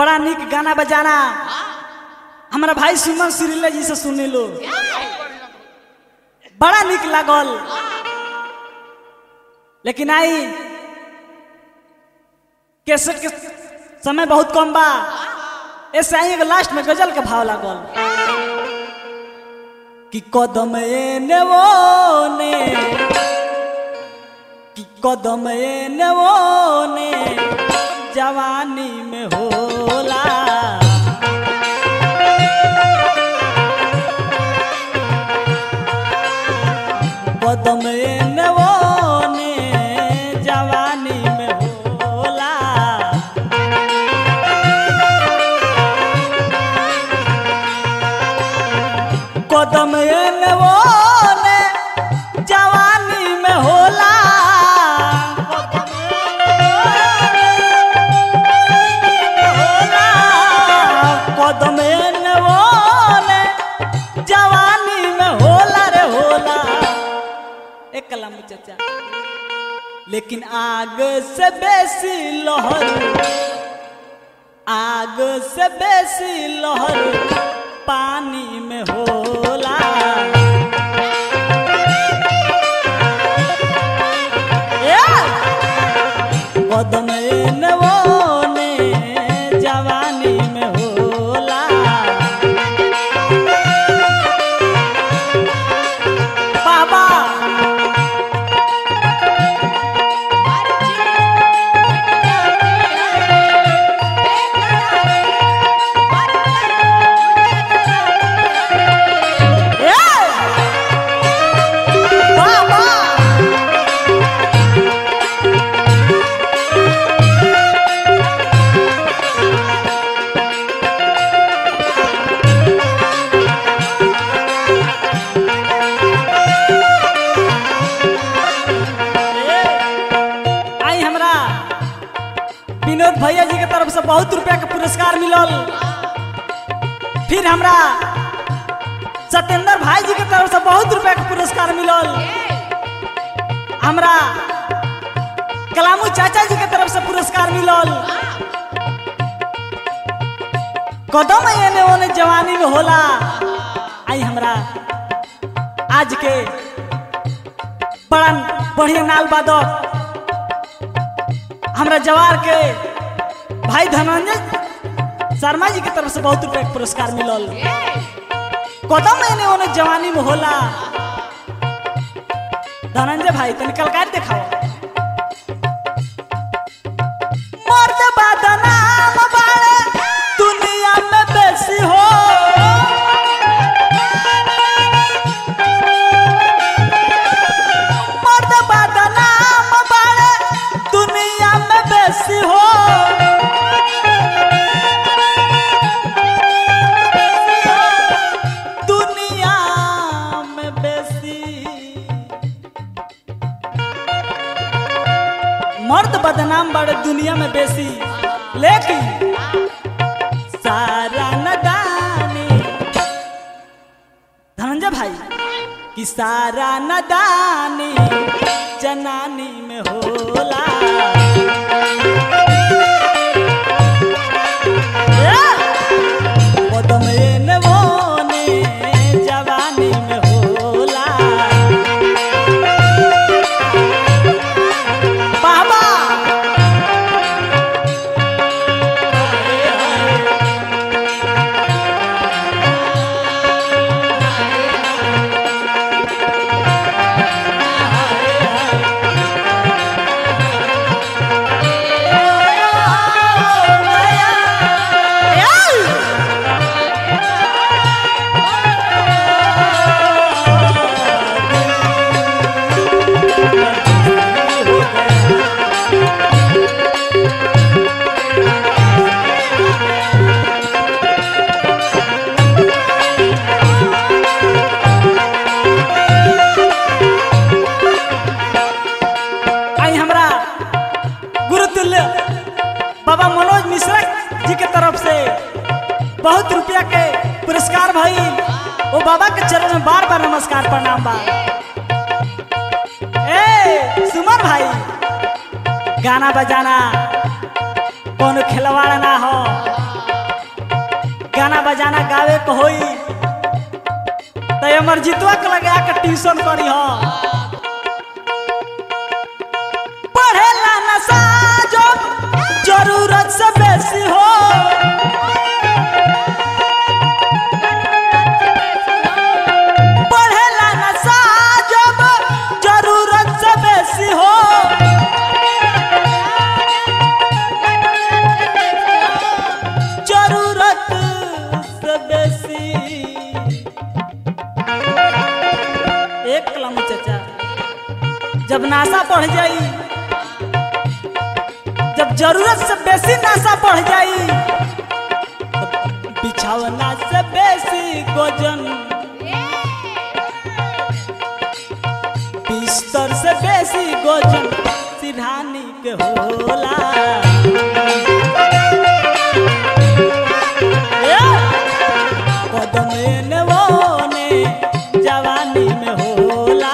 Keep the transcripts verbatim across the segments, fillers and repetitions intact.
बड़ा निक गाना बजाना हमारा भाई सुमन श्रीला जी से सुनी लो, बड़ा निक लागल। लेकिन आई कैसेट के समय बहुत कम बा, ऐसे आई लास्ट में गजल के भाव लागल कि कदम एने वो ने कि कदम एने वो ने जवानी में होला। कदम एने वो ने जवानी में होला। कदम एने वो ने जवानी में होला। कदम एने वो ने जवानी में होला रे होला। एक कलम चाचा। लेकिन आग से बेसी लहर, आग से बेसी लहर पानी में होला। कदम एने वो ने जवानी में होला। बाबा विनोद भैया जी के तरफ से बहुत रुपया के पुरस्कार मिलल। फिर हमरा सत्येंद्र भाई जी के तरफ से बहुत रुपया के पुरस्कार मिलल। हमरा कलामू चाचा जी के तरफ से पुरस्कार मिलल। कदम एने ओने जवानी में होला। आई हमरा आज के बड़ा बढ़िया नाल वादक हमरा जवार के भाई धनंजय शर्मा जी की तरफ से बहुत रुपया के पुरस्कार मिलल। कदम एने ओने जवानी में होला। धनंजय भाई तनी कलकार दिखाओ। मर्द बदनाम बाड़े दुनिया में बेसी हो। मर्द बदनाम बाड़े दुनिया में बेसी हो। दुनिया में बेसी मर्द बदनाम बड़े दुनिया में बेसी। लेकिन सारा नदानी धनंजय भाई कि सारा नदानी जनानी में होला। कदम एने वो ने जवानी में होला। बाबा बाबा मनोज मिश्रा जी के तरफ से बहुत रुपया के पुरस्कार भाई। वो बाबा के चरण में बार बार नमस्कार प्रणाम बा। ए सुमन भाई गाना बजाना कौन खिलवाड़ ना हो। गाना बजाना गावे को होई तो अमर जीतवा के लगा के ट्यूशन करी हो पढ़ेला नशा जो जरूरत से बेसी हो पढ़ेला नशा जो जरूरत से बेसी हो जरूरत से बेसी एक कलम चाचा जब नासा पढ़ जाई जब जरूरत से बेसी नासा बढ़ जाई बिछावना से बेसी गोजन बिस्तर से बेसी गोजन सिरहानी के होला कदम एने ओने जवानी में होला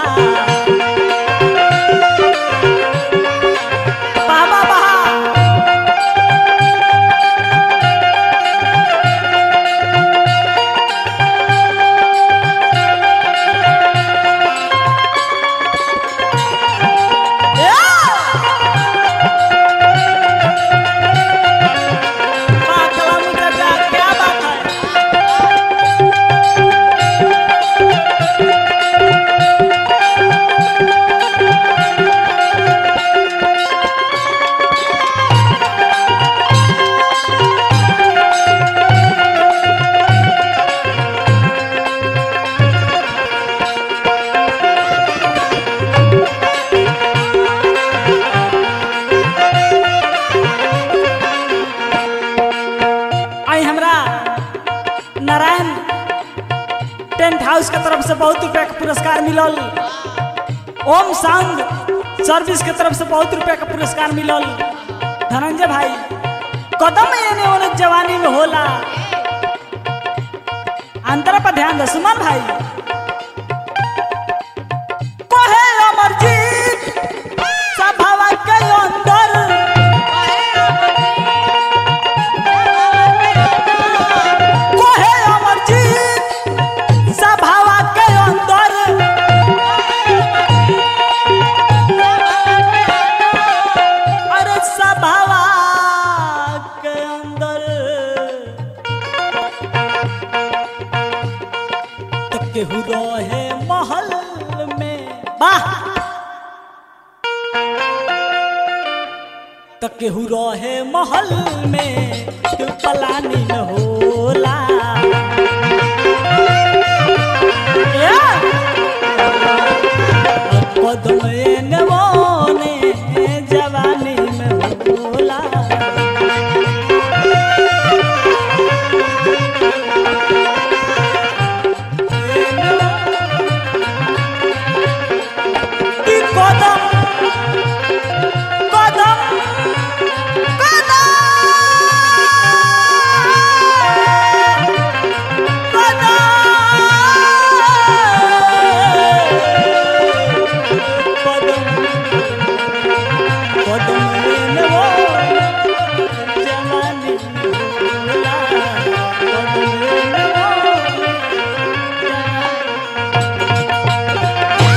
नारायण टेंट हाउस के तरफ से बहुत रुपया का पुरस्कार मिलल ओम साउंड सर्विस के तरफ से बहुत रुपया का पुरस्कार मिलल धनंजय भाई कदम एने ओने जवानी में होला अंतर पर ध्यान दे सुमन भाई कोहे अमरजीत सभावा के अंदर केहू रहे महल में वाह तो केहू रहे महल में पलानी न होला कदम एने ओने जवानी